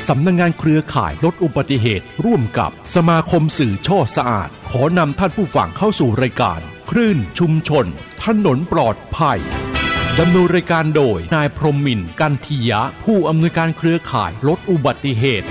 สำนักงานเครือข่ายลดอุบัติเหตุร่วมกับสมาคมสื่อช่อสะอาดขอนำท่านผู้ฟังเข้าสู่รายการคลื่นชุมชนถนนปลอดภัยดำเนินรายการโดยนายพรหมินทร์กันทียะผู้อำนวยการเครือข่ายลดอุบัติเหตุ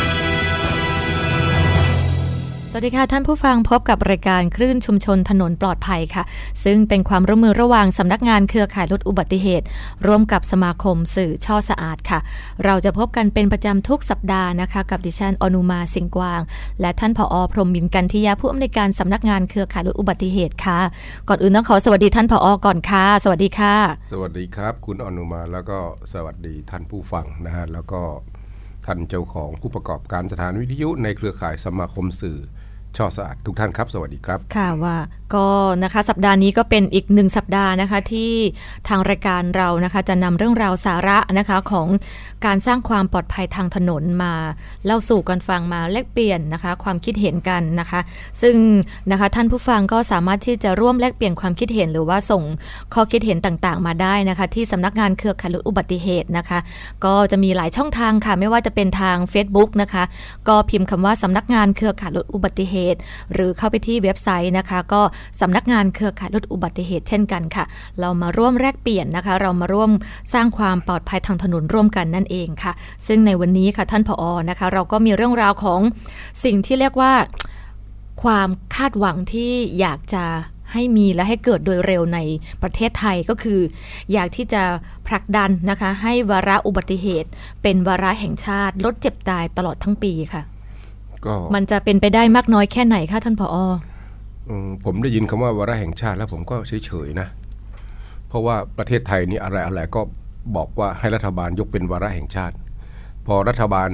สวัสดีค่ะท่านผู้ฟังพบกับรายการคลื่นชุมชนถนนปลอดภัยค่ะซึ่งเป็นความร่วมมือระหว่างสำนักงานเครือข่ายลดอุบัติเหตุร่วมกับสมาคมสื่อช่อสะอาดค่ะเราจะพบกันเป็นประจำทุกสัปดาห์นะคะกับดิฉันอนุมาสิงห์กวางและท่านผอ.พรหมินทร์กันทียะผู้อำนวยการสำนักงานเครือข่ายลดอุบัติเหตุค่ะก่อนอื่นต้องขอสวัสดีท่านผอ.ก่อนค่ะสวัสดีค่ะสวัสดีครับคุณอนุมาแล้วก็สวัสดีท่านผู้ฟังนะฮะแล้วก็ท่านเจ้าของผู้ประกอบการสถานวิทยุในเครือข่ายสมาคมสื่อช่อสะอาดทุกท่านครับสวัสดีครับค่ะว่าก็นะคะสัปดาห์นี้ก็เป็นอีก1สัปดาห์นะคะที่ทางรายการเรานะคะจะนำเรื่องราวสาระนะคะของการสร้างความปลอดภัยทางถนนมาเล่าสู่กันฟังมาแลกเปลี่ยนนะคะความคิดเห็นกันนะคะซึ่งนะคะท่านผู้ฟังก็สามารถที่จะร่วมแลกเปลี่ยนความคิดเห็นหรือว่าส่งข้อคิดเห็นต่างๆมาได้นะคะที่สำนักงานเครือข่ายลดอุบัติเหตุนะคะก็จะมีหลายช่องทางค่ะไม่ว่าจะเป็นทาง Facebook นะคะก็พิมพ์คำว่าสำนักงานเครือข่ายลดอุบัติเหตุหรือเข้าไปที่เว็บไซต์นะคะก็สำนักงานเครือข่ายลดอุบัติเหตุเช่นกันค่ะเรามาร่วมแลกเปลี่ยนนะคะเรามาร่วมสร้างความปลอดภัยทางถนนร่วมกันนั่นเองค่ะซึ่งในวันนี้ค่ะท่านผอ.นะคะเราก็มีเรื่องราวของสิ่งที่เรียกว่าความคาดหวังที่อยากจะให้มีและให้เกิดโดยเร็วในประเทศไทยก็คืออยากที่จะผลักดันนะคะให้วาระอุบัติเหตุเป็นวาระแห่งชาติลดเจ็บตายตลอดทั้งปีค่ะมันจะเป็นไปได้มากน้อยแค่ไหนคะท่านผอ. ผมได้ยินคำว่าวาระแห่งชาติแล้วผมก็เฉยๆนะเพราะว่าประเทศไทยนี่อะไรๆก็บอกว่าให้รัฐบาลยกเป็นวาระแห่งชาติพอรัฐบาล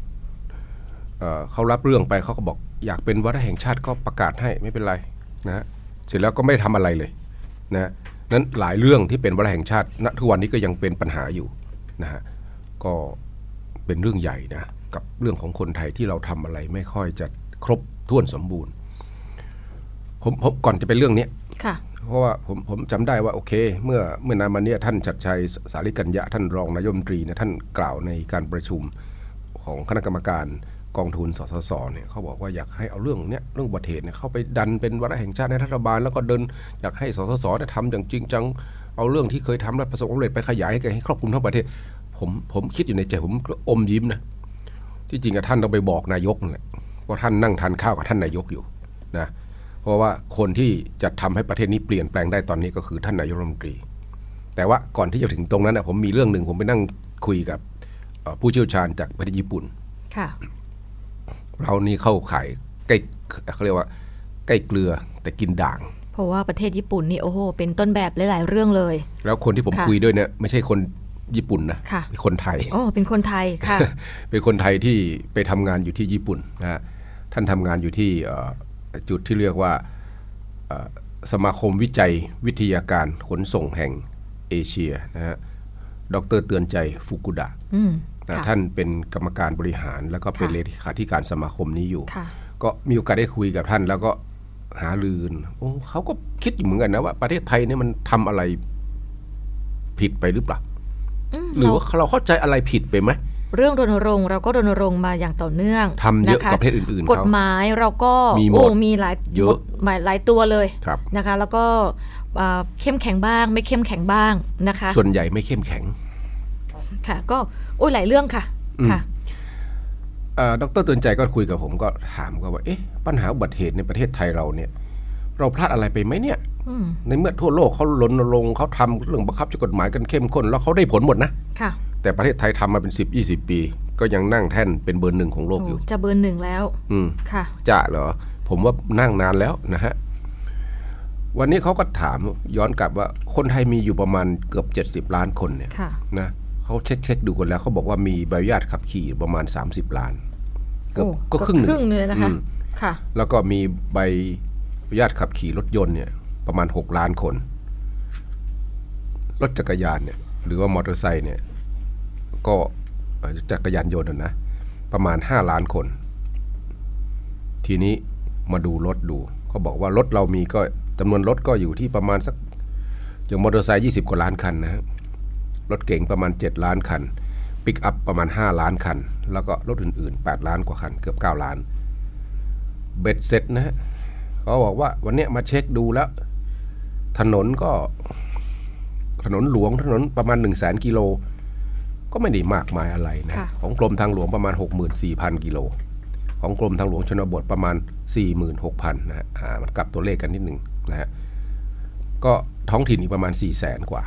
เขารับเรื่องไปเขาก็บอกอยากเป็นวาระแห่งชาติก็ประกาศให้ไม่เป็นไรนะเสร็จแล้วก็ไม่ทำอะไรเลยนะนั้นหลายเรื่องที่เป็นวาระแห่งชาติณทุกวันนี้ก็ยังเป็นปัญหาอยู่นะฮะก็เป็นเรื่องใหญ่นะกับเรื่องของคนไทยที่เราทำอะไรไม่ค่อยจะครบถ้วนสมบูรณ์ผมก่อนจะเป็นเรื่องนี้เพราะว่าผมจำได้ว่าโอเคเมื่อนานมานี้ท่านชัดชัยสาริกัญญะท่านรองนายกรัฐมนตรีเนี่ยท่านกล่าวในการประชุมของคณะกรรมการกองทุนสสสเนี่ยเขาบอกว่าอยากให้เอาเรื่องเนี้ยเรื่องอุบัติเหตุเนี่ยเข้าไปดันเป็นวาระแห่งชาติในรัฐบาลแล้วก็เดินอยากให้สสสเนี่ยทำอย่างจริงจังเอาเรื่องที่เคยทำแล้วประสบความสำเร็จไปขยายให้ครอบคลุมทั้งประเทศผมคิดอยู่ในใจผมก็อมยิ้มนะที่จริงท่านต้องไปบอกนายกนั่นแหละว่าท่านนั่งทานข้าวกับท่านนายกอยู่นะเพราะว่าคนที่จะทำให้ประเทศนี้เปลี่ยนแปลงได้ตอนนี้ก็คือท่านนายกรัฐมนตรีแต่ว่าก่อนที่จะถึงตรงนั้นผมมีเรื่องหนึ่งผมไปนั่งคุยกับผู้เชี่ยวชาญจากประเทศญี่ปุ่นเรานี่เข้าข่ายใกล้เขาเรียกว่าใกล้เกลือแต่กินด่างเพราะว่าประเทศญี่ปุ่นนี่โอ้โหเป็นต้นแบบหลายๆเรื่องเลยแล้วคนที่ผมคุยด้วยเนี่ยไม่ใช่คนญี่ปุ่นนะเป็นคนไทยเป็นคนไทยค่ะเป็นคนไทยที่ไปทำงานอยู่ที่ญี่ปุ่นนะฮะท่านทำงานอยู่ที่จุดที่เรียกว่าสมาคมวิจัยวิทยาการขนส่งแห่งเอเชียนะฮะดร.เตือนใจฟุกุดะท่านเป็นกรรมการบริหารแล้วก็เป็นเลขาธิการสมาคมนี้อยู่ก็มีโอกาสได้คุยกับท่านแล้วก็หารือเขาก็คิดอยู่เหมือนกันนะว่าประเทศไทยเนี่ยมันทำอะไรผิดไปหรือเปล่าหรือว่าเราเข้าใจอะไรผิดไปไหมเรื่องรณรงค์เราก็รณรงค์มาอย่างต่อเนื่องทำเยอะกว่าประเทศอื่นๆกฎหมายเราก็มีหลายเยอะหลายตัวเลยนะคะแล้วก็เข้มแข็งบ้างไม่เข้มแข็งบ้างนะคะส่วนใหญ่ไม่เข้มแข็งค่ะก็หลายเรื่องค่ะดร.เตือนใจก็คุยกับผมก็ถามก็ว่าปัญหาอุบัติเหตุในประเทศไทยเราเนี่ยเราพลาดอะไรไปไหมเนี่ยในเมื่อทั่วโลกเขารณรงค์เขาทำเรื่องบังคับใช้กฎหมายกันเข้มข้นแล้วเขาได้ผลหมดนะแต่ประเทศไทยทำมาเป็น 10-20 ปีก็ยังนั่งแท่นเป็นเบอร์หนึ่งของโลกอยู่จะเบอร์หนึ่งแล้วค่ะจะเหรอผมว่านั่งนานแล้วนะฮะวันนี้เขาก็ถามย้อนกลับว่าคนไทยมีอยู่ประมาณเกือบ70 ล้านคนเนี่ยนะเขาเช็คดูกันแล้วเขาบอกว่ามีใบอนุญาตขับขี่ประมาณ30 ล้านก็ครึ่งเลยนะคะค่ะแล้วก็มีใบอนุญาตขับขี่รถยนต์เนี่ยประมาณ6 ล้านคนรถจักรยานเนี่ยหรือว่ามอเตอร์ไซค์เนี่ยก็จักรยานยนต์นะประมาณ5 ล้านคนทีนี้มาดูรถดูเขาบอกว่ารถเรามีก็จำนวนรถก็อยู่ที่ประมาณสักอย่างมอเตอร์ไซค์20 กว่าล้านคันนะรถเก๋งประมาณ7 ล้านคันปิกอัพประมาณ5 ล้านคันแล้วก็รถอื่นๆ8ล้านกว่าคันเกือบ9ล้านเบ็ดเสร็จนะฮะเขาบอกว่าวันนี้มาเช็คดูแล้วถนนหลวงถนนประมาณ 100,000 กิโลก็ไม่ได้มากมายอะไรนะของกรมทางหลวงประมาณ 64,000 กิโลของกรมทางหลวงชนบทประมาณ 46,000 นะฮะมันกลับตัวเลขกันนิดนึงนะฮะก็ท้องถิ่นอีกประมาณ 400,000 กว่า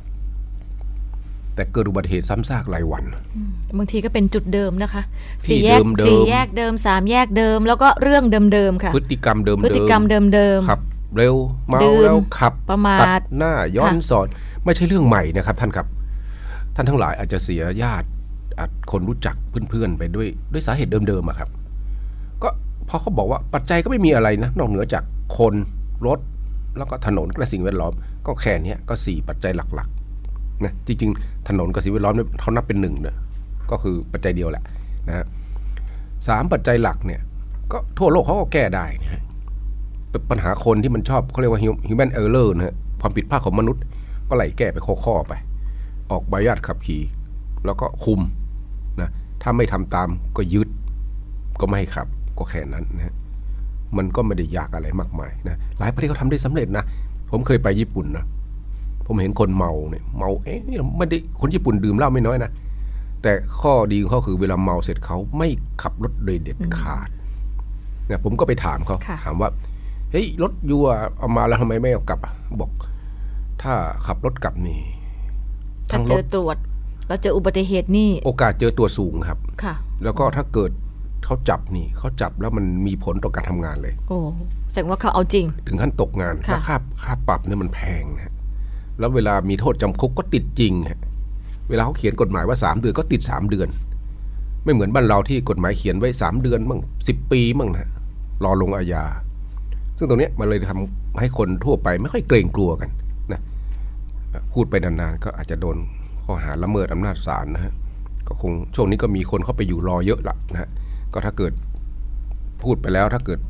แต่เกิดอุบัติเหตุซ้ำซากรายวันบางทีก็เป็นจุดเดิมนะคะ4 แยกเดิม3แยกเดิมแล้วก็เรื่องเดิมๆค่ะพฤติกรรมเดิมขับเร็วเมาแล้วขับประมาทตัดหน้าย้อนสอนไม่ใช่เรื่องใหม่นะครับท่านครับท่านทั้งหลายอาจจะเสียญาติคนรู้จักเพื่อนๆไปด้วยสาเหตุเดิมๆครับก็พอเขาบอกว่าปัจจัยก็ไม่มีอะไรนะนอกเหนือจากคนรถแล้วก็ถนนและสิ่งแวดล้อมก็แค่นี้ก็4ปัจจัยหลักๆนะจริงๆถนนกับสิ่งแวดล้อมเขานับเป็น1นะก็คือปัจจัยเดียวแหละนะฮะ3ปัจจัยหลักเนี่ยก็ทั่วโลกเขาก็แก้ได้นะปัญหาคนที่มันชอบเขาเรียกว่า human error นะฮะความผิดพลาดของมนุษย์ก็ไล่แก้ไปข้อๆไปออกใบอนุญาตขับขี่แล้วก็คุมนะถ้าไม่ทำตามก็ยึดก็ไม่ให้ขับก็แค่นั้นนะมันก็ไม่ได้ยากอะไรมากมายนะหลายประเทศเขาทำได้สำเร็จนะผมเคยไปญี่ปุ่นนะผมเห็นคนเมาเนี่ยเมาไม่ได้คนญี่ปุ่นดื่มเหล้าไม่น้อยนะแต่ข้อดีของเขาคือเวลาเมาเสร็จเขาไม่ขับรถโดยเด็ดขาดนะผมก็ไปถามเขาถามว่าเฮ้ยรถยูเอามาแล้วทำไมไม่เอากลับบอกถ้าขับรถกลับนี่ถ้าเจอตรวจแล้วเจออุบัติเหตุนี่โอกาสเจอตัวสูงครับค่ะแล้วก็ถ้าเกิดเขาจับแล้วมันมีผลต่อการทำงานเลยโอ้แสดงว่าเขาเอาจริงถึงขั้นตกงานแล้วค่าปรับเนี่ยมันแพงฮะแล้วเวลามีโทษจำคุกก็ติดจริงฮะเวลาเขาเขียนกฎหมายว่า3เดือนก็ติด3เดือนไม่เหมือนบ้านเราที่กฎหมายเขียนไว้3เดือนมั่ง10 ปีมั่งนะรอลงอาญาซึ่งตรงนี้มันเลยทำให้คนทั่วไปไม่ค่อยเกรงกลัวกันนะพูดไปนานๆก็อาจจะโดนข้อหาละเมิดอำนาจศาลนะฮะก็คงช่วงนี้ก็มีคนเข้าไปอยู่รอเยอะละนะฮะก็ถ้าเกิดพูดไปแล้วถ้าเกิด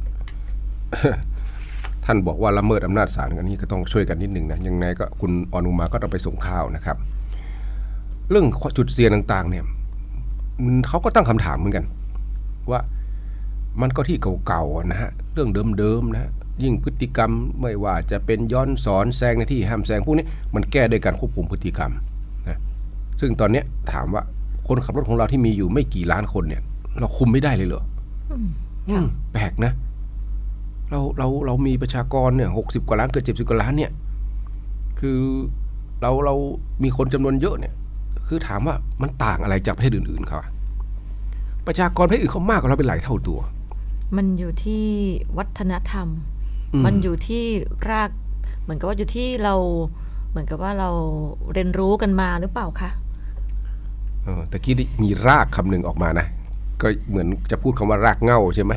ท่านบอกว่าละเมิดอำนาจศาลกันนี่ก็ต้องช่วยกันนิดหนึ่งนะยังไงก็คุณอนุมาก็ต้องไปส่งข่าวนะครับเรื่องจุดเสี่ยงต่างๆเนี่ยเขาก็ตั้งคำถามเหมือนกันว่ามันก็ที่เก่าๆนะฮะเรื่องเดิมๆนะยิ่งพฤติกรรมไม่ว่าจะเป็นย้อนสอนแซงในที่ห้ามแซงพวกนี้มันแก้โดยการควบคุมพฤติกรรมนะซึ่งตอนนี้ถามว่าคนขับรถของเราที่มีอยู่ไม่กี่ล้านคนเนี่ยเราคุมไม่ได้เลยเหรอแปลกนะเรามีประชากรเนี่ย60 กว่าล้านเกือบ70 กว่าล้านเนี่ยคือเรามีคนจำนวนเยอะเนี่ยคือถามว่ามันต่างอะไรจากประเทศอื่นๆเขาประชากรประเทศอื่นเขามากกว่าเราเป็นหลายเท่าตัวมันอยู่ที่วัฒนธรรมมันอยู่ที่รากเหมือนกับว่าอยู่ที่เราเหมือนกับว่าเราเรียนรู้กันมาหรือเปล่าคะแต่กี้มีรากคำหนึ่งออกมานะก็เหมือนจะพูดคำว่ารากเหง้าใช่ไหม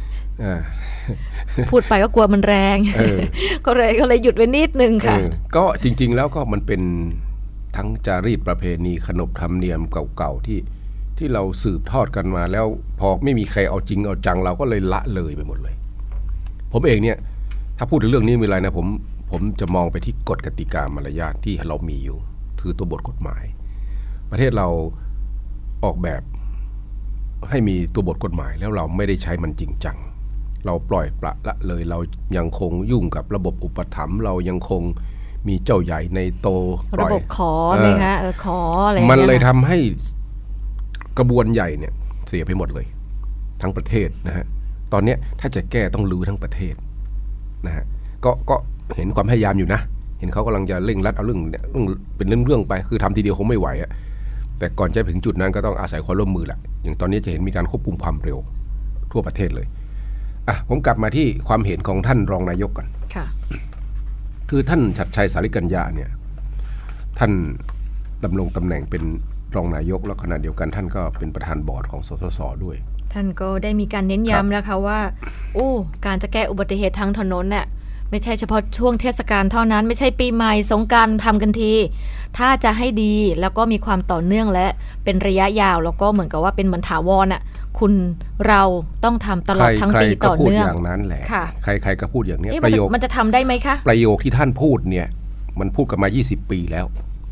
พูดไปก็กลัวมันแรง ก็เลยหยุดไว้นิดนึงค่ะก็จริงๆแล้วก็มันเป็นทั้งจารีตประเพณีขนบธรรมเนียมเก่าๆที่เราสืบทอดกันมาแล้วพอไม่มีใครเอาจริงเอาจังเราก็เลยละเลยไปหมดเลยผมเองเนี่ยถ้าพูดถึงเรื่องนี้มีอะไรนะผมจะมองไปที่กฎกติกามารยาทที่เรามีอยู่คือตัวบทกฎหมายประเทศเราออกแบบให้มีตัวบทกฎหมายแล้วเราไม่ได้ใช้มันจริงจังเราปล่อยปละละเลยเรายังคงยุ่งกับระบบอุปถัมภ์เรายังคงมีเจ้าใหญ่ในโตปล่อยระบบขอเลยคะขออะไรมันเลยทำให้กระบวนใหญ่เนี่ยเสียไปหมดเลยทั้งประเทศนะฮะตอนนี้ถ้าจะแก้ต้องรื้อทั้งประเทศนะฮะก็เห็นความพยายามอยู่นะเห็นเขากำลังจะเร่งรัดเอาเรื่องเนี่ยเป็นเรื่องไปคือทำทีเดียวคงไม่ไหวอะแต่ก่อนจะถึงจุดนั้นก็ต้องอาศัยความร่วมมือแหละอย่างตอนนี้จะเห็นมีการควบคุมความเร็วทั่วประเทศเลยผมกลับมาที่ความเห็นของท่านรองนายกก่อนคือท่านชัดชัยสาริกัญญาเนี่ยท่านดำรงตำแหน่งเป็นรองนายกแล้วขณะเดียวกันท่านก็เป็นประธานบอร์ดของสสส.ด้วยท่านก็ได้มีการเน้นย้ำแล้วค่ะว่าการจะแก้อุบัติเหตุทางถนนเนี่ยไม่ใช่เฉพาะช่วงเทศกาลเท่านั้นไม่ใช่ปีใหม่สงกรานต์ทำกันทีถ้าจะให้ดีแล้วก็มีความต่อเนื่องและเป็นระยะยาวแล้วก็เหมือนกับว่าเป็นเหมือนถาวรคุณเราต้องทำตลอดทั้งปีต่อเนื่องใครก็พูดอย่างนั้นแหละใครก็พูดอย่างนี้ประโยคมันจะทำได้ไหมคะประโยคที่ท่านพูดเนี่ยมันพูดกันมา20 ปีแล้ว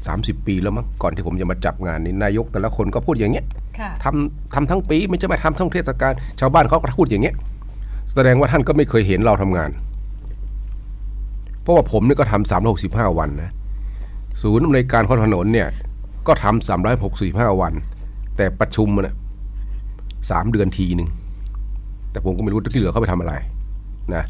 30 ปีแล้วมั้งก่อนที่ผมจะมาจับงานนี้นายกแต่ละคนก็พูดอย่างเงี้ยทำทั้งปีไม่ใช่มาทำทั้งเทศกาลชาวบ้านเขาก็พูดอย่างเงี้ยแสดงว่าท่านก็ไม่เคยเห็นเราทำงานเพราะว่าผมนี่ก็ทำ365 วันนะศูนย์อำนวยการข้อถนนเนี่ยก็ทำ365 วันแต่ประชุมเนี่ย3 เดือนทีนึงแต่ผมก็ไม่รู้ที่เหลือเขาไปทำอะไรนะ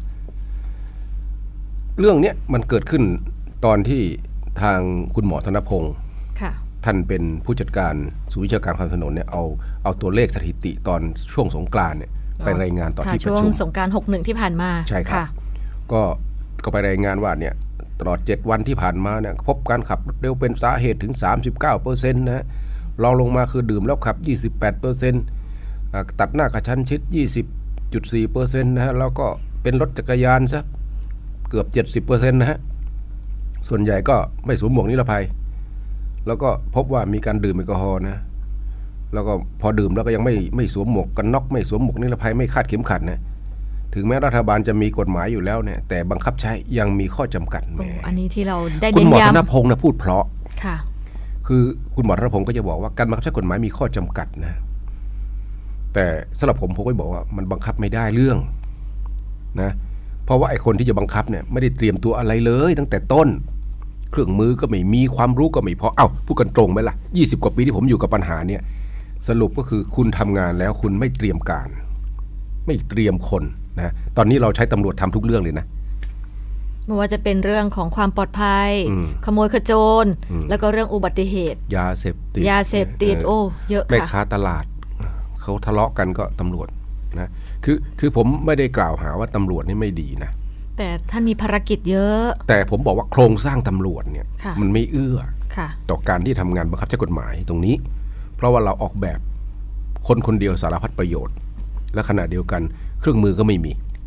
เรื่องนี้มันเกิดขึ้นตอนที่ทางคุณหมอธนพงศ์ท่านเป็นผู้จัดการศูนย์วิชาการความถนนเนี่ยเอาตัวเลขสถิติตอนช่วงสงกรานต์เนี่ยไปรายงานต่อที่ประชุมช่วงสงกรานต์61ที่ผ่านมาใช่ครับก็ไปรายงานว่าเนี่ยตลอด7 วันที่ผ่านมาเนี่ยพบการขับรถเร็วเป็นสาเหตุถึง 39% นะฮะรองลงมาคือดื่มแล้วขับ 28%ตัดหน้ากระชั้นชิด 20.4% นะฮะแล้วก็เป็นรถจักรยานซะเกือบ 70% นะฮะส่วนใหญ่ก็ไม่สวมหมวกนิรภัยแล้วก็พบว่ามีการดื่มแอลกอฮอล์นะแล้วก็พอดื่มแล้วก็ยังไม่สวมหมวกกันน็อกไม่สวมหมวกนิรภัยไม่คาดเข็มขัดนะถึงแม้รัฐบาลจะมีกฎหมายอยู่แล้วเนี่ยแต่บังคับใช้ยังมีข้อจำกัดแหมอันนี้ที่เราได้คุณหมอธนพงศ์นะพูดเพราะค่ะคือคุณหมอธนพงศ์ก็จะบอกว่าการบังคับใช้กฎหมายมีข้อจำกัดนะแต่สำหรับผมก็บอกว่ามันบังคับไม่ได้เรื่องนะเพราะว่าไอ้คนที่จะบังคับเนี่ยไม่ได้เตรียมตัวอะไรเลยตั้งแต่ต้นเครื่องมือก็ไม่มีความรู้ก็ไม่พอพูดกันตรงไหมล่ะ20 กว่าปีที่ผมอยู่กับปัญหาเนี่ยสรุปก็คือคุณทำงานแล้วคุณไม่เตรียมการไม่เตรียมคนนะตอนนี้เราใช้ตำรวจทำทุกเรื่องเลยนะไม่ว่าจะเป็นเรื่องของความปลอดภัยขโมยขโจรแล้วก็เรื่องอุบัติเหตุยาเสพติดโอ้เยอะค่ะแม่ค้าตลาดเขาทะเลาะกันก็ตำรวจนะคือผมไม่ได้กล่าวหาว่าตำรวจนี่ไม่ดีนะแต่ท่านมีภารกิจเยอะแต่ผมบอกว่าโครงสร้างตำรวจเนี่ยมันไม่เอื้อต่อการที่ทำงานบังคับใช้กฎหมายตรงนี้เพราะว่าเราออกแบบคนเดียวสารพัดประโยชน์และขณะเดียวกันเครื่องมือก็ไม่มี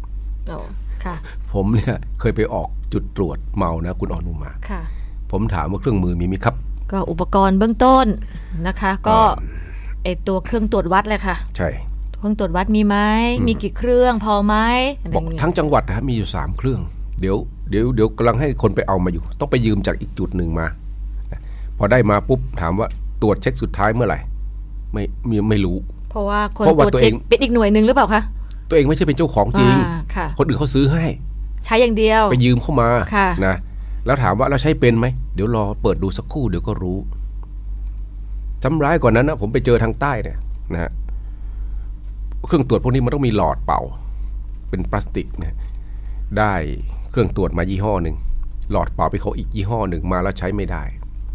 ผมเนี่ยเคยไปออกจุดตรวจเมานะคุณอนุมาผมถามว่าเครื่องมือมีไหมครับก็อุปกรณ์เบื้องต้นนะคะก็ไอตัวเครื่องตรวจวัดเลยค่ะใช่เครื่องตรวจวัดมีไหมมีกี่เครื่องพอไหมบอกทั้งจังหวัดนะมีอยู่3 เครื่องเดี๋ยวกำลังให้คนไปเอามาอยู่ต้องไปยืมจากอีกจุดหนึ่งมาพอได้มาปุ๊บถามว่าตรวจเช็คสุดท้ายเมื่อไหร่ไม่รู้เพราะว่าคนตรวจเช็คเป็นอีกหน่วยนึงหรือเปล่าคะตัวเองไม่ใช่เป็นเจ้าของจริงคนอื่นเขาซื้อให้ใช้อย่างเดียวไปยืมเข้ามานะแล้วถามว่าเราใช้เป็นไหมเดี๋ยวรอเปิดดูสักครู่เดี๋ยวก็รู้ซ้ำร้ายกว่านั้นนะผมไปเจอทางใต้เนี่ยนะฮะเครื่องตรวจพวกนี้มันต้องมีหลอดเป่าเป็นพลาสติกนะได้เครื่องตรวจมายี่ห้อหนึ่งหลอดเป่าไปเขาอีกยี่ห้อหนึ่งมาแล้วใช้ไม่ได้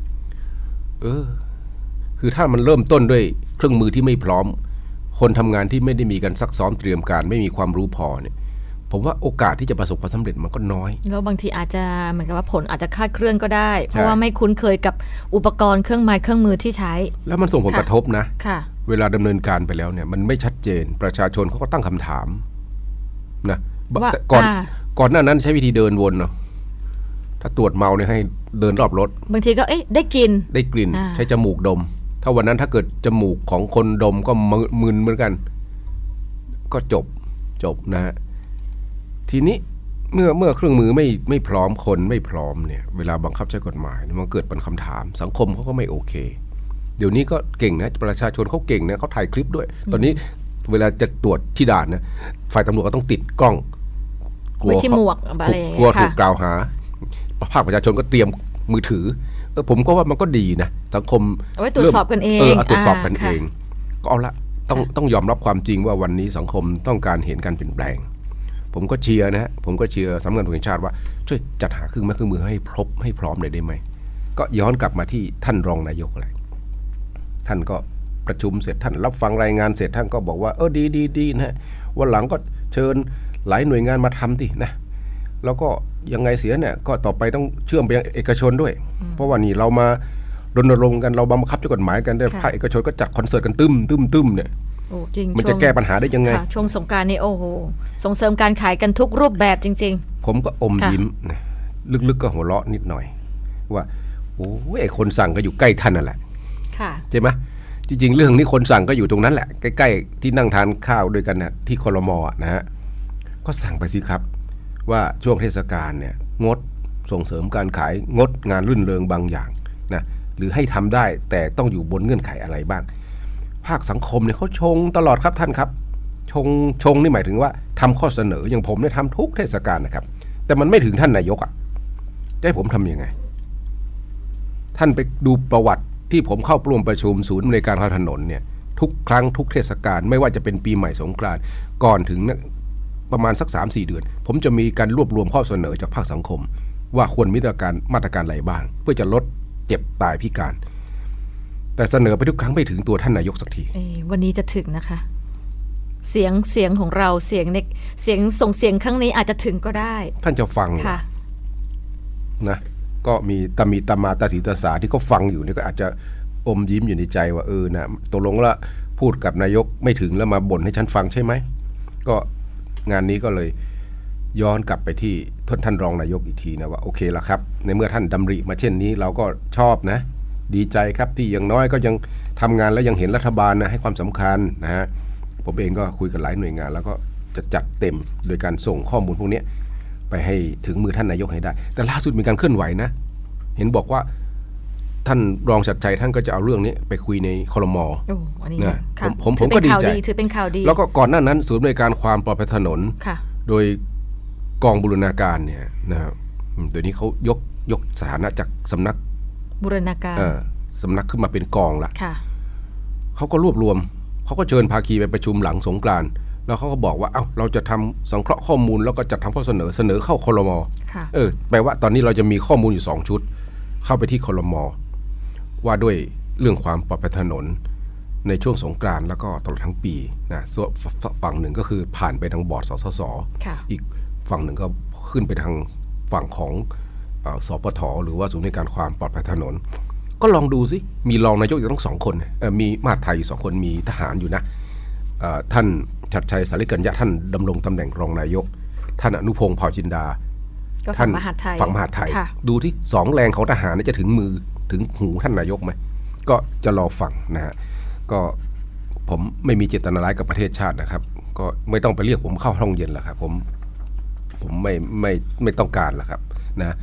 คือถ้ามันเริ่มต้นด้วยเครื่องมือที่ไม่พร้อมคนทำงานที่ไม่ได้มีการซักซ้อมเตรียมการไม่มีความรู้พอเนี่ยผมว่าโอกาสที่จะประสบความสำเร็จมันก็น้อยแล้วบางทีอาจจะเหมือนกับว่าผลอาจจะคลาดเคลื่อนก็ได้เพราะว่าไม่คุ้นเคยกับอุปกรณ์เครื่องไม้เครื่องมือที่ใช้แล้วมันส่งผลกระทบนะเวลาดำเนินการไปแล้วเนี่ยมันไม่ชัดเจนประชาชนเขาก็ตั้งคำถามนะก่อนหน้านั้นใช้วิธีเดินวนเนาะถ้าตรวจเมาเนี่ยให้เดินรอบรถบางทีก็ได้กลิ่นใช้จมูกดมถ้าวันนั้นถ้าเกิดจมูกของคนดมก็มึนเหมือนกันก็จบนะฮะทีนี้เมื่อเครื่องมือไม่พร้อมคนไม่พร้อมเนี่ยเวลาบังคับใช้กฎหมายมันเกิดเป็นคำถามสังคมเขาก็ไม่โอเคเดี๋ยวนี้ก็เก่งนะประชาชนเขาเก่งนะเขาถ่ายคลิปด้วยตอนนี้เวลาจะตรวจที่ด่านนะฝ่ายตำรวจก็ต้องติดกล้องกลัวที่หมวกอะไรอย่างเงี้ยกลัวถูกกล่าวหาภาคประชาชนก็เตรียมมือถือผมก็ว่ามันก็ดีนะสังคมเอาไว้ตรวจสอบกันเองตรวจสอบกันเองก็เอาละต้องยอมรับความจริงว่าวันนี้สังคมต้องการเห็นการเปลี่ยนแปลงผมก็เชียร์นะฮะผมก็เชียร์สำนักงานตำรวจแห่งชาติว่าช่วยจัดหาเครื่องมือให้พร้อมเลยได้ไหมก็ย้อนกลับมาที่ท่านรองนายกเลยท่านก็ประชุมเสร็จท่านรับฟังรายงานเสร็จท่านก็บอกว่าดีนะฮะวันหลังก็เชิญหลายหน่วยงานมาทำดินะแล้วก็ยังไงเสียเนี่ยก็ต่อไปต้องเชื่อมไปยังเอกชนด้วยเพราะว่านี่เรามารณรงค์กันเราบังคับใช้กฎหมายกันได้ภาคเอกชนก็จัดคอนเสิร์ตกันตึ้มเนี่ยมันจะแก้ปัญหาได้ยังไงช่วงสงกรานต์นี่โอ้โหส่งเสริมการขายกันทุกรูปแบบจริงๆผมก็อมยิ้มนะลึกๆก็หัวเราะนิดหน่อยว่าโอ้ยคนสั่งก็อยู่ใกล้ท่านนั่นแหละใช่ไหมจริงๆเรื่องนี้คนสั่งก็อยู่ตรงนั้นแหละใกล้ๆที่นั่งทานข้าวด้วยกันนะที่ครม.นะฮะก็สั่งไปสิครับว่าช่วงเทศกาลเนี่ยงดส่งเสริมการขายงดงานรื่นเริงบางอย่างนะหรือให้ทำได้แต่ต้องอยู่บนเงื่อนไขอะไรบ้างภาคสังคมเนี่ยเขาชงตลอดครับท่านครับชงนี่หมายถึงว่าทำข้อเสนออย่างผมเนี่ยทำทุกเทศกาลนะครับแต่มันไม่ถึงท่านนายกอ่ะจะให้ผมทำยังไงท่านไปดูประวัติที่ผมเข้าร่วมประชุมศูนย์บริการทางถนนเนี่ยทุกครั้งทุกเทศกาลไม่ว่าจะเป็นปีใหม่สงกรานต์ก่อนถึงประมาณสัก 3-4 เดือนผมจะมีการรวบรวมข้อเสนอจากภาคสังคมว่าควรมีมาตรการอะไรบ้างเพื่อจะลดเจ็บตายพิการแต่เสนอไปทุกครั้งไม่ถึงตัวท่านนายกสักทีวันนี้จะถึงนะคะเสียงของเราเสียงส่งเสียงครั้งนี้อาจจะถึงก็ได้ท่านจะฟังนะก็มีตามาตาสีตาสาที่เขาฟังอยู่นี่ก็อาจจะอมยิ้มอยู่ในใจว่านะตกลงแล้วพูดกับนายกไม่ถึงแล้วมาบ่นให้ฉันฟังใช่ไหมก็งานนี้ก็เลยย้อนกลับไปที่ท่านรองนายกอีกทีนะว่าโอเคละครับในเมื่อท่านดำริมาเช่นนี้เราก็ชอบนะดีใจครับที่อย่างน้อยก็ยังทำงานและยังเห็นรัฐบาลนะให้ความสำคัญนะฮะผมเองก็คุยกับหลายหน่วยงานแล้วก็จะจัดเต็มโดยการส่งข้อมูลพวกนี้ไปให้ถึงมือท่านนายกให้ได้แต่ล่าสุดมีการเคลื่อนไหวนะเห็นบอกว่าท่านรองชัดชัยท่านก็จะเอาเรื่องนี้ไปคุยในครม.นะผมก็ดีใจถือเป็นข่าวดีแล้วก็ก่อนหน้านั้นศูนย์บริการความปลอดภัยถนนโดยกองบูรณาการเนี่ยนะครับเดี๋ยวนี้เขายกสถานะจากสำนักบูรณาการสำนักขึ้นมาเป็นกองละเขาก็รวบรวมเขาก็เชิญภาคีไปประชุมหลังสงกรานต์แล้วเขาก็บอกว่าเราจะทำสังเคราะห์ข้อมูลแล้วก็จัดทำข้อเสนอเข้าครม.แปลว่าตอนนี้เราจะมีข้อมูลอยู่2ชุดเข้าไปที่ครม.ว่าด้วยเรื่องความปลอดภัยถนนในช่วงสงกรานต์แล้วก็ตลอดทั้งปีนะฝั่งหนึ่งก็คือผ่านไปทางบอร์ดสสส.อีกฝั่งหนึ่งก็ขึ้นไปทางฝั่งของสปท.หรือว่าศูนย์ในการความปลอดภัยถนนก็ลองดูสิมีรองนายกอยู่ทั้ง2คนมีมหาดไทยอยู่2คนมีทหารอยู่นะท่านชัดชัยสาริกัญญะท่านดำรงตำแหน่งรองนายกท่านอนุพงษ์เผ่าจินดาท่านฝั่งมหาดไทยดูที่2แรงของทหารจะถึงมือถึงหูท่านนายกไหมก็จะรอฟังนะฮะก็ผมไม่มีเจตนาร้ายกับประเทศชาตินะครับก็ไม่ต้องไปเรียกผมเข้าห้องเย็นหรอกครับผมไม่ต้องการหรอกครับนะ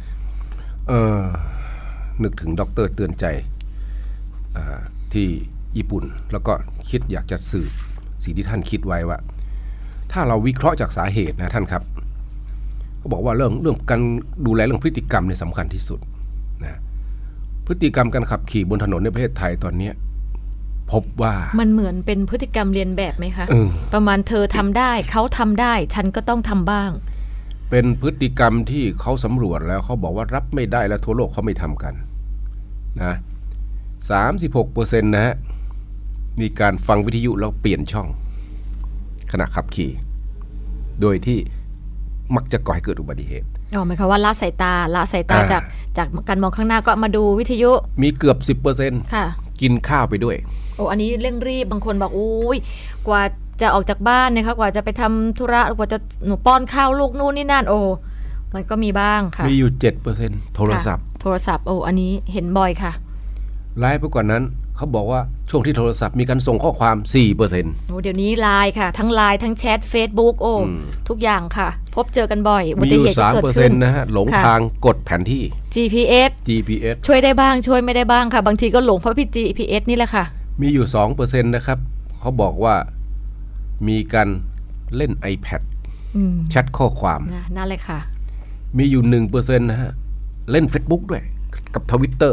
นึกถึงดร.เตือนใจที่ญี่ปุ่นแล้วก็คิดอยากจะสืบสิ่งที่ท่านคิดไว้ว่าถ้าเราวิเคราะห์จากสาเหตุนะท่านครับก็บอกว่าเรื่องการดูแลเรื่องพฤติกรรมเนี่ยสำคัญที่สุดนะพฤติกรรมการขับขี่บนถนนในประเทศไทยตอนนี้พบว่ามันเหมือนเป็นพฤติกรรมเรียนแบบไหมคะประมาณเธอทำได้เขาทำได้ฉันก็ต้องทำบ้างเป็นพฤติกรรมที่เขาสำรวจแล้วเขาบอกว่ารับไม่ได้และทั่วโลกเขาไม่ทำกันนะ 36% นะฮะมีการฟังวิทยุแล้วเปลี่ยนช่องขณะขับขี่โดยที่มักจะก่อให้เกิดอุบัติเหตุหมายความว่าละสายตาจากการมองข้างหน้าก็มาดูวิทยุมีเกือบ 10% ค่ะกินข้าวไปด้วยอันนี้เร่งรีบบางคนบอกกว่าจะออกจากบ้านนะคะกว่าจะไปทำธุระกว่าจะหนูป้อนข้าวลูกนู่นนี่นั่นมันก็มีบ้างค่ะมีอยู่ 7% โทรศัพท์อันนี้เห็นบ่อยค่ะร้ายไปกว่านั้นเขาบอกว่าช่วงที่โทรศัพท์มีการส่งข้อความ 4% เดี๋ยวนี้ไลน์ค่ะทั้งไลน์ทั้งแชท Facebook ทุกอย่างค่ะพบเจอกันบ่อยอุบัติเหตุเกิดขึ้นนะฮะหลงทางกดแผนที่ GPS ช่วยได้บ้างช่วยไม่ได้บ้างค่ะบางทีก็หลงเพราะพี่ GPS นี่แหละค่ะมีอยู่ 2% นะครับเขาบอกว่ามีการเล่น iPad แชทข้อความนั่นเลยค่ะมีอยู่ 1% นะฮะเล่น Facebook ด้วยกับ Twitter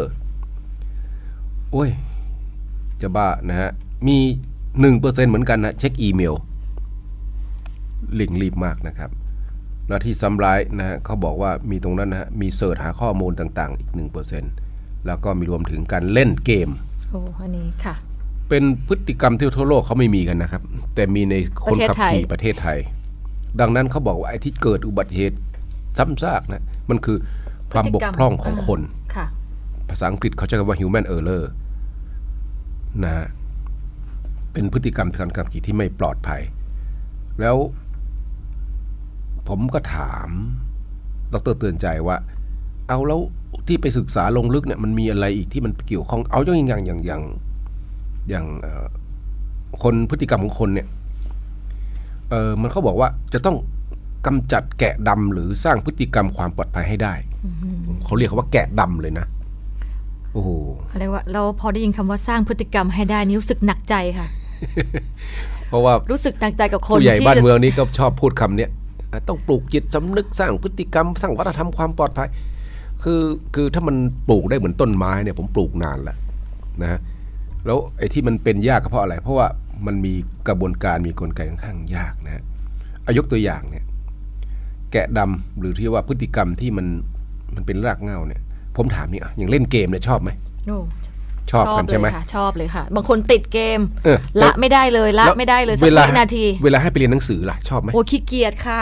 จะบ้านะฮะมี 1% เหมือนกันนะเช็คอีเมลลิงก์รีบมากนะครับแล้วที่ซ้ำร้ายนะฮะเขาบอกว่ามีตรงนั้นนะฮะมีเสิร์ชหาข้อมูลต่างๆอีก 1% แล้วก็มีรวมถึงการเล่นเกมอันนี้ค่ะเป็นพฤติกรรมที่ทั่วโลกเขาไม่มีกันนะครับแต่มีในคนขับขี่ประเทศไทยดังนั้นเขาบอกว่าไอ้ที่เกิดอุบัติเหตุซ้ำซากนะมันคือความบกพร่องของคนภาษาอังกฤษเขาใช้คำว่า human error นะฮะเป็นพฤติกรรมการขับขี่ที่ไม่ปลอดภัยแล้วผมก็ถามดร.เตือนใจว่าเอาแล้วที่ไปศึกษาลงลึกเนี่ยมันมีอะไรอีกที่มันเกี่ยวข้องเอาอย่างคนพฤติกรรมของคนเนี่ยมันเขาบอกว่าจะต้องกำจัดแกะดำหรือสร้างพฤติกรรมความปลอดภัยให้ได้เขาเรียกว่าแกะดำเลยนะโอ้โหเขาเรียกว่าเราพอได้ยินคำว่าสร้างพฤติกรรมให้ได้นี่รู้สึกหนักใจค่ะเพราะว่ารู้สึกหนักใจกับคนผู้ใหญ่ที่บ้านเมืองนี้ก็ชอบพูดคำนี้ต้องปลูกจิตสำนึกสร้างพฤติกรรมสร้างวัฒนธรรมความปลอดภัยคือถ้ามันปลูกได้เหมือนต้นไม้เนี่ยผมปลูกนานแล้วนะแล้วไอ้ที่มันเป็นยากก็เพราะอะไรเพราะว่ามันมีกระบวนการมีกลไกค่อนข้างยากนะยกตัวอย่างเนี่ยแกะดำหรือที่ว่าพฤติกรรมที่มันเป็นรากเหง้าเนี่ยผมถามนี่อย่างเล่นเกมเนี่ยชอบไหมชอบกันใช่ไหมชอบเลยค่ะบางคนติดเกมละไม่ได้เลยสักนาทีเวลาให้ไปเรียนหนังสือล่ะชอบไหมโอ้ขี้เกียจค่ะ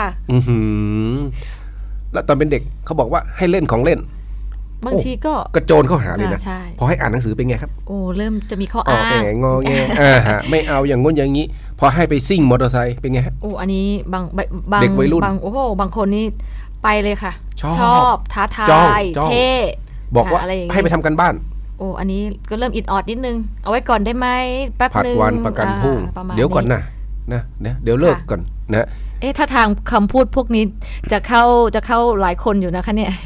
แล้วตอนเป็นเด็กเขาบอกว่าให้เล่นของเล่นบางทีก็กระโจนเข้าหาเลยนะพอให้อ่านหนังสือเป็นไงครับโอ้เริ่มจะมีข้ออ้างงอแงไม่เอาอย่างงนอย่างนี้พอให้ไปซิ่งมอเตอร์ไซค์เป็นไงฮะโอ้อันนี้บางเด็กวัยรุ่นโอ้โหบางคนนี่ไปเลยค่ะชอบท้าทายเท่บอกว่าให้ไปทำกันบ้านโอ้อันนี้ก็เริ่มอิดออดนิดนึงเอาไว้ก่อนได้ไหมแป๊บนึงผัดวันประกันพรุ่งเดี๋ยวก่อนนะเดี๋ยวเลิกก่อนนะถ้าทางคำพูดพวกนี้จะเข้าหลายคนอยู่นะคะเนี่ย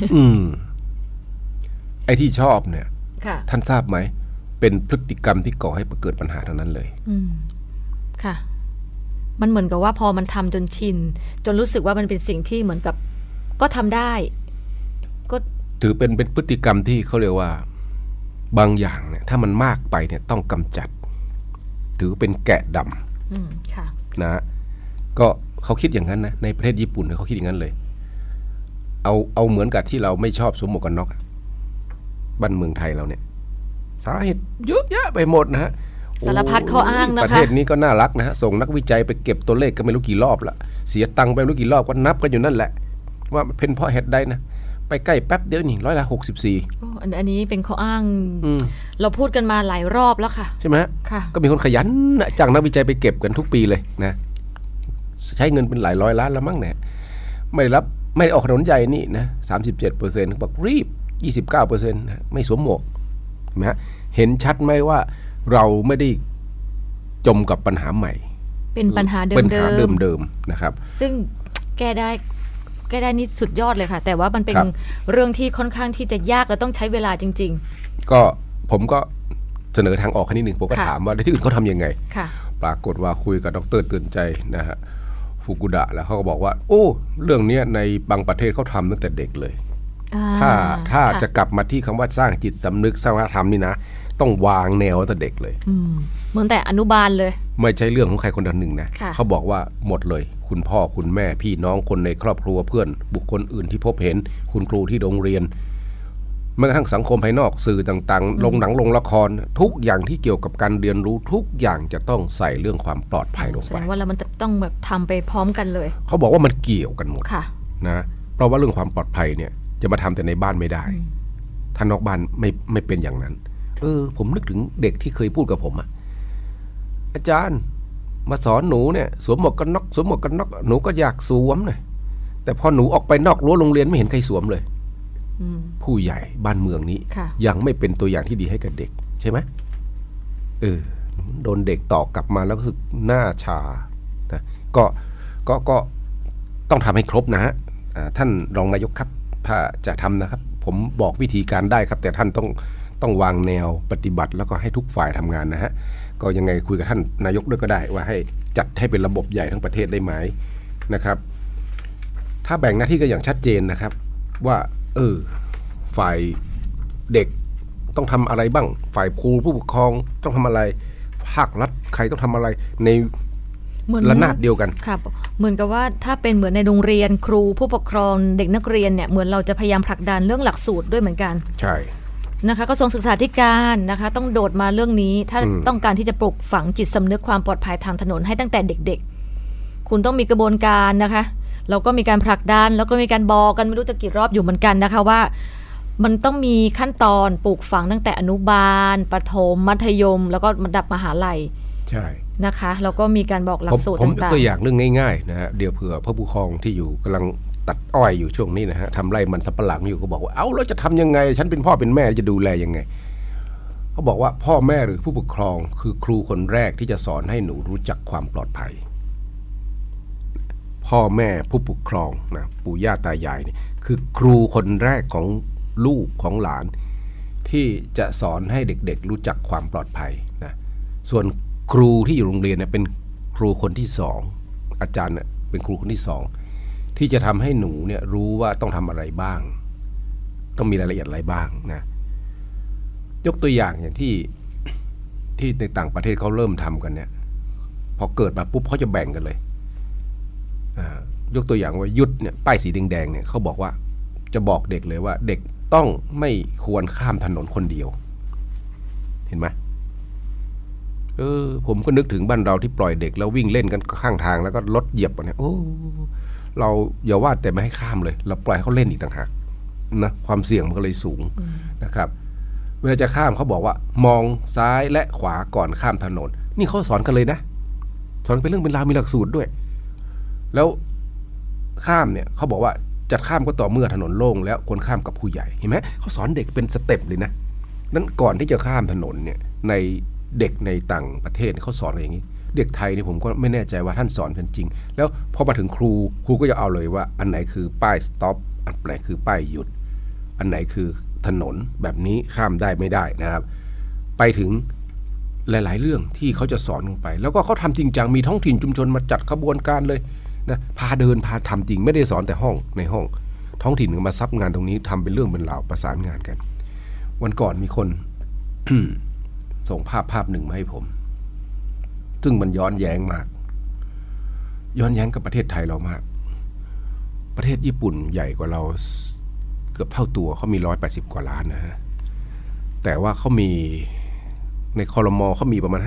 ไอ้ที่ชอบเนี่ยท่านทราบไหมเป็นพฤติกรรมที่ก่อให้เกิดปัญหาทั้งนั้นเลยค่ะมันเหมือนกับว่าพอมันทำจนชินจนรู้สึกว่ามันเป็นสิ่งที่เหมือนกับก็ทำได้ก็ถือเป็นพฤติกรรมที่เขาเรียกว่าบางอย่างเนี่ยถ้ามันมากไปเนี่ยต้องกำจัดถือเป็นแกะดำค่ะนะก็เขาคิดอย่างนั้นนะในประเทศญี่ปุ่นเขาคิดอย่างนั้นเลยเอาเหมือนกับที่เราไม่ชอบสวมหมวกกันน็อกบ้านเมืองไทยเราเนี่ยสาเหตุเยอะแยะไปหมดนะฮะสารพัดข้ออ้างนะคะประเทศนี้ก็น่ารักนะฮะส่งนักวิจัยไปเก็บตัวเลขก็ไม่รู้กี่รอบละเสียตังค์ไปไม่รู้กี่รอบก็นับกันอยู่นั่นแหละว่าเป็นเพราะเหตุใดนะไปใกล้แป๊บเดียวนี่64% อันนี้เป็นข้ออ้างเราพูดกันมาหลายรอบแล้วค่ะใช่ไหมค่ะก็มีคนขยันจ้างนักวิจัยไปเก็บกันทุกปีเลยนะใช้เงินเป็นหลายร้อยล้านแล้วมั้งเนี่ยไม่ได้ออกถนนใหญ่นี่นะ 37% บอกรีบ 29% นะไม่สวมหมวกนะเห็นชัดไหมว่าเราไม่ได้จมกับปัญหาใหม่เป็นปัญหาเดิมนะครับซึ่งแก้ได้นี่สุดยอดเลยค่ะแต่ว่ามันเป็นเรื่องที่ค่อนข้างที่จะยากและต้องใช้เวลาจริงๆก็ผมก็เสนอทางออกนิดนึงผมก็ถามว่าที่อื่นเขาทำยังไงปรากฏว่าคุยกับดร.เตือนใจนะฮะฟุกุดะแล้วเขาก็บอกว่าโอ้เรื่องนี้ในบางประเทศเขาทำตั้งแต่เด็กเลยถ้าจะกลับมาที่คำว่าสร้างจิตสำนึกสร้างวัฒนธรรมนี่นะต้องวางแนวตั้งแต่เด็กเลยเหมือนแต่อนุบาลเลยไม่ใช่เรื่องของใครคนใดหนึ่งนะเขาบอกว่าหมดเลยคุณพ่อคุณแม่พี่น้องคนในครอบครัวเพื่อนบุคคลอื่นที่พบเห็นคุณครูที่โรงเรียนแม้กระทั่งสังคมภายนอกสื่อต่างๆลงหนังลงละครทุกอย่างที่เกี่ยวกับการเรียนรู้ทุกอย่างจะต้องใส่เรื่องความปลอดภัยลงไปแสดงว่าแล้วมันต้องแบบทำไปพร้อมกันเลยเขาบอกว่ามันเกี่ยวกันหมดนะเพราะว่าเรื่องความปลอดภัยเนี่ยจะมาทำแต่ในบ้านไม่ได้ถ้านอกบ้านไม่เป็นอย่างนั้นผมนึกถึงเด็กที่เคยพูดกับผมอาจารย์มาสอนหนูเนี่ยสวมหมวกกันน็อกหนูก็อยากสวมเลยแต่พอหนูออกไปนอกรั้วโรงเรียนไม่เห็นใครสวมเลยผู้ใหญ่บ้านเมืองนี้ยังไม่เป็นตัวอย่างที่ดีให้กับเด็กใช่ไหมโดนเด็กตอกกลับมาแล้วรู้สึกหน้าชานะก็ต้องทำให้ครบนะฮะท่านรองนายกครับถ้าจะทำนะครับผมบอกวิธีการได้ครับแต่ท่านต้องวางแนวปฏิบัติแล้วก็ให้ทุกฝ่ายทำงานนะฮะก็ยังไงคุยกับท่านนายกด้วยก็ได้ว่าให้จัดให้เป็นระบบใหญ่ทั้งประเทศได้ไหมนะครับถ้าแบ่งหน้าที่กันอย่างชัดเจนนะครับว่าฝ่ายเด็กต้องทำอะไรบ้างฝ่ายครูผู้ปกครองต้องทำอะไรภาครัฐใครต้องทำอะไรในระนาบเดียวกันครับเหมือนกับว่าถ้าเป็นเหมือนในโรงเรียนครูผู้ปกครองเด็กนักเรียนเนี่ยเหมือนเราจะพยายามผลักดันเรื่องหลักสูตรด้วยเหมือนกันใช่นะคะกระทรวงศึกษาธิการนะคะต้องโดดมาเรื่องนี้ถ้าต้องการที่จะปลูกฝังจิตสำนึกความปลอดภัยทางถนนให้ตั้งแต่เด็กๆคุณต้องมีกระบวนการนะคะเราก็มีการผลักดันแล้วก็มีการบอกกันไม่รู้จะกี่รอบอยู่เหมือนกันนะคะว่ามันต้องมีขั้นตอนปลูกฝังตั้งแต่อนุบาลประถมมัธยมแล้วก็ระดับมหาลัยใช่นะคะแล้วก็มีการบอกหลักสูตรต่างๆผมยกตัวอย่างเรื่องง่ายๆนะฮะเดี๋ยวเผื่อผู้ปกครองที่อยู่กำลังตัดอ้อยอยู่ช่วงนี้นะฮะทำไร่มันสำปะหลังอยู่ก็บอกว่าเราจะทำยังไงฉันเป็นพ่อเป็นแม่จะดูแลยังไงเขาบอกว่าพ่อแม่หรือผู้ปกครองคือครูคนแรกที่จะสอนให้หนูรู้จักความปลอดภัยพ่อแม่ผู้ปกครองนะปู่ย่าตายายนี่คือครูคนแรกของลูกของหลานที่จะสอนให้เด็กๆรู้จักความปลอดภัยนะส่วนครูที่อยู่โรงเรียนเนี่ยเป็นครูคนที่2อาจารย์เนี่ยเป็นครูคนที่2ที่จะทำให้หนูเนี่ยรู้ว่าต้องทำอะไรบ้างต้องมีรายละเอียดอะไรบ้างนะยกตัวอย่างที่ในต่างประเทศเขาเริ่มทำกันเนี่ยพอเกิดมาปุ๊บเขาจะแบ่งกันเลยยกตัวอย่างว่ายุทธเนี่ยป้ายสีแดงๆเนี่ยเขาบอกว่าจะบอกเด็กเลยว่าเด็กต้องไม่ควรข้ามถนนคนเดียวเห็นไหมผมก็นึกถึงบ้านเราที่ปล่อยเด็กแล้ววิ่งเล่นกันข้างทางแล้วก็รถเหยียบกันเนี่ยเราอย่าว่าแต่ไม่ให้ข้ามเลยเราปล่อยเขาเล่นอีกต่างหากนะความเสี่ยงมันก็เลยสูงนะครับเวลาจะข้ามเขาบอกว่ามองซ้ายและขวาก่อนข้ามถนนนี่เขาสอนกันเลยนะสอนเป็นเรื่องเป็นราวมีหลักสูตรด้วยแล้วข้ามเนี่ยเขาบอกว่าจะข้ามก็ต่อเมื่อถนนโล่งแล้วคนข้ามกับผู้ใหญ่เห็นไหมเขาสอนเด็กเป็นสเต็ปเลยนะนั้นก่อนที่จะข้ามถนนเนี่ยในเด็กในต่างประเทศเขาสอนอะไรอย่างนี้เด็กไทยนี่ผมก็ไม่แน่ใจว่าท่านสอนกันจริงแล้วพอมาถึงครูก็จะเอาเลยว่าอันไหนคือป้ายสต็อปอันไหนคือป้ายหยุดอันไหนคือถนนแบบนี้ข้ามได้ไม่ได้นะครับไปถึงหลายๆเรื่องที่เขาจะสอนลงไปแล้วก็เขาทำจริงจังมีท้องถิ่นชุมชนมาจัดขบวนการเลยนะพาเดินพาทำจริงไม่ได้สอนแต่ในห้องท้องถิ่นมาซับงานตรงนี้ทำเป็นเรื่องเป็นราวประสานงานกันวันก่อนมีคน ส่งภาพหนึ่งมาให้ผมซึ่งมันย้อนแย้งมากย้อนแย้งกับประเทศไทยเรามากประเทศญี่ปุ่นใหญ่กว่าเราเกือบเท่าตัวเขามี180 กว่าล้านนะฮะแต่ว่าเขามีในครม.เขามีประมาณ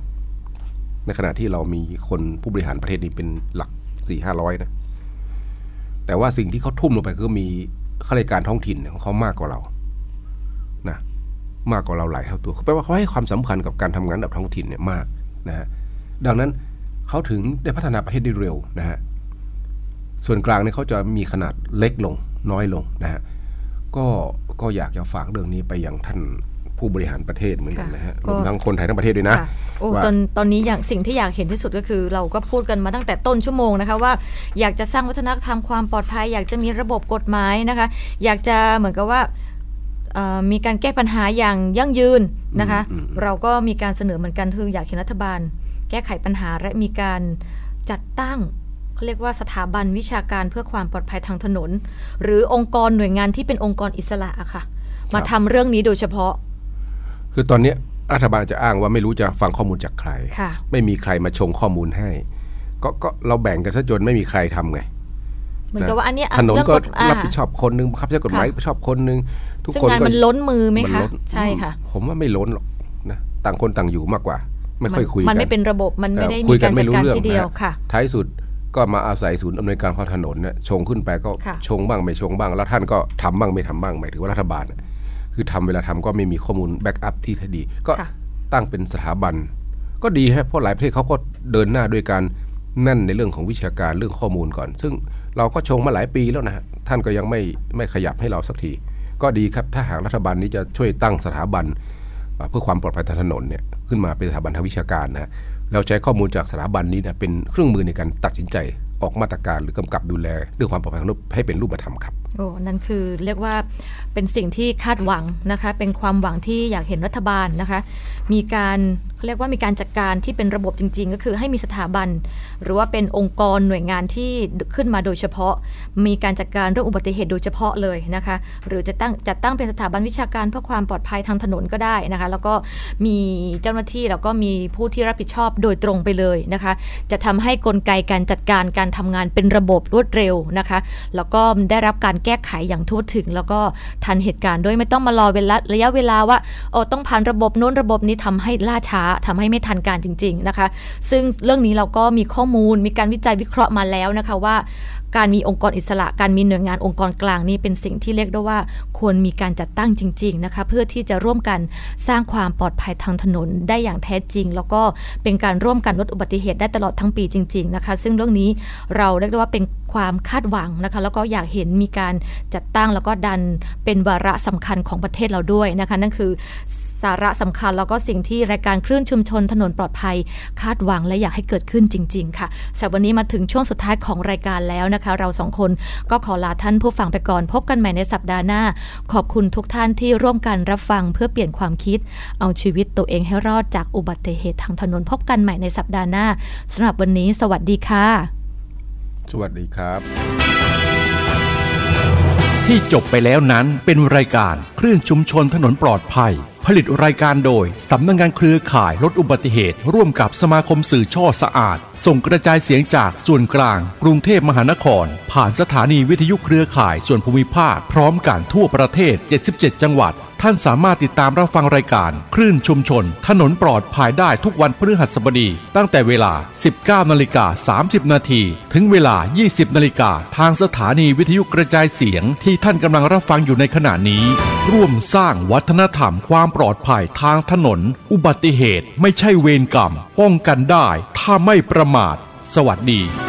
50ในขณะที่เรามีคนผู้บริหารประเทศนี้เป็นหลัก 400-500 นะแต่ว่าสิ่งที่เขาทุ่มลงไปคือมีข้าราชการท้องถิ่นของเขามากกว่าเรานะมากกว่าเราหลายเท่าตัวแปลว่าเขาให้ความสำคัญกับการทำงานแบบท้องถิ่นเนี่ยมากนะฮะดังนั้นเขาถึงได้พัฒนาประเทศได้เร็วนะฮะส่วนกลางเนี่ยเขาจะมีขนาดเล็กลงน้อยลงนะฮะก็อยากจะฝากเรื่องนี้ไปยังท่านผู้บริหารประเทศเหมือนกันนะฮะรวมทั้งคนไทยทั้งประเทศด้วยนะตอนนี้อย่างสิ่งที่อยากเห็นที่สุดก็คือเราก็พูดกันมาตั้งแต่ต้นชั่วโมงนะคะว่าอยากจะสร้างวัฒนธรรมความปลอดภัยอยากจะมีระบบกฎหมายนะคะอยากจะเหมือนกับว่ามีการแก้ปัญหาอย่างยั่งยืนนะคะเราก็มีการเสนอเหมือนกันคืออยากเห็นรัฐบาลแก้ไขปัญหาและมีการจัดตั้งเขาเรียกว่าสถาบันวิชาการเพื่อความปลอดภัยทางถนนหรือองค์กรหน่วยงานที่เป็นองค์กรอิสระค่ะมาทำเรื่องนี้โดยเฉพาะคือตอนนี้รัฐบาลจะอ้างว่าไม่รู้จะฟังข้อมูลจากใครไม่มีใครมาชงข้อมูลให้ก็เราแบ่งกันซะจนไม่มีใครทำไงเหมือนกับว่าอันนี้ถนนก็รับผิดชอบคนนึงครับใช้กฎหมายรับผิดชอบคนนึงทุกคนก็มันล้นมือไหมคะใช่ค่ะผมว่าไม่ล้นหรอกนะต่างคนต่างอยู่มากกว่าไม่ค่อยคุยกันมันไม่เป็นระบบมันไม่ได้มีการจัดการทีเดียวค่ะท้ายสุดก็มาอาศัยศูนย์อำนวยการข้อถนนเนี่ยชงขึ้นไปก็ชงบ้างไม่ชงบ้างแล้วท่านก็ทำบ้างไม่ทำบ้างหมายถึงว่ารัฐบาลคือทำเวลาทำก็ไม่มีข้อมูลแบ็กอัพที่ดีก็ตั้งเป็นสถาบันก็ดีฮะเพราะหลายประเทศเขาก็เดินหน้าด้วยการนั่นในเรื่องของวิชาการเรื่องข้อมูลก่อนซึ่งเราก็ชงมาหลายปีแล้วนะท่านก็ยังไม่ขยับให้เราสักทีก็ดีครับถ้าหากรัฐบาลนี้จะช่วยตั้งสถาบันเพื่อความปลอดภัยทางถนนเนี่ยขึ้นมาเป็นสถาบันทางวิชาการนะเราใช้ข้อมูลจากสถาบันนี้นะเป็นเครื่องมือในการตัดสินใจออกมาตรการหรือกำกับดูแลเรื่องความปลอดภัยของรถให้เป็นรูปธรรมครับนั่นคือเรียกว่าเป็นสิ่งที่คาดหวังนะคะเป็นความหวังที่อยากเห็นรัฐบาลนะคะมีการเขาเรียกว่ามีการจัดการที่เป็นระบบจริงๆก็คือให้มีสถาบันหรือว่าเป็นองค์กรหน่วยงานที่ขึ้นมาโดยเฉพาะมีการจัดการเรื่องอุบัติเหตุโดยเฉพาะเลยนะคะหรือจัดตั้งเป็นสถาบันวิชาการเพื่อความปลอดภัยทางถนนก็ได้นะคะแล้วก็มีเจ้าหน้าที่แล้วก็มีผู้ที่รับผิดชอบโดยตรงไปเลยนะคะจะทำให้กลไกการจัดการการทำงานเป็นระบบรวดเร็วนะคะแล้วก็ได้รับการแก้ไขอย่างทั่วถึงแล้วก็ทันเหตุการณ์ด้วยไม่ต้องมารอระยะเวลาว่าต้องผ่านระบบโน้นระบบนี้ทำให้ล่าช้าทำให้ไม่ทันการจริงๆนะคะซึ่งเรื่องนี้เราก็มีข้อมูลมีการวิจัยวิเคราะห์มาแล้วนะคะว่าการมีองค์กรอิสระการมีหน่วยงานองค์กรกลางนี่เป็นสิ่งที่เรียกได้ว่าควรมีการจัดตั้งจริงๆนะคะเพื่อที่จะร่วมกันสร้างความปลอดภัยทางถนนได้อย่างแท้จริงแล้วก็เป็นการร่วมกันลดอุบัติเหตุได้ตลอดทั้งปีจริงๆนะคะซึ่งเรื่องนี้เราเรียกได้ว่าเป็นความคาดหวังนะคะแล้วก็อยากเห็นมีการจัดตั้งแล้วก็ดันเป็นวาระสำคัญของประเทศเราด้วยนะคะนั่นคือสาระสำคัญแล้วก็สิ่งที่รายการคลื่นชุมชนถนนปลอดภัยคาดหวังและอยากให้เกิดขึ้นจริงๆค่ะสำหรับวันนี้มาถึงช่วงสุดท้ายของรายการแล้วนะคะเราสองคนก็ขอลาท่านผู้ฟังไปก่อนพบกันใหม่ในสัปดาห์หน้าขอบคุณทุกท่านที่ร่วมกันรับฟังเพื่อเปลี่ยนความคิดเอาชีวิตตัวเองให้รอดจากอุบัติเหตุทางถนนพบกันใหม่ในสัปดาห์หน้าสำหรับวันนี้สวัสดีค่ะสวัสดีครับที่จบไปแล้วนั้นเป็นรายการคลื่นชุมชนถนนปลอดภัยผลิตรายการโดยสำนักงานเครือข่ายลดอุบัติเหตุร่วมกับสมาคมสื่อช่อสะอาดส่งกระจายเสียงจากส่วนกลางกรุงเทพมหานครผ่านสถานีวิทยุเครือข่ายส่วนภูมิภาคพร้อมกันทั่วประเทศ77จังหวัดท่านสามารถติดตามรับฟังรายการคลื่นชุมชนถนนปลอดภัยได้ทุกวันพฤหัสบดีตั้งแต่เวลา 19:30 น.ถึงเวลา 20:00 น.ทางสถานีวิทยุกระจายเสียงที่ท่านกำลังรับฟังอยู่ในขณะนี้ร่วมสร้างวัฒนธรรมความปลอดภัยทางถนนอุบัติเหตุไม่ใช่เวรกรรมป้องกันได้ถ้าไม่ประมาทสวัสดี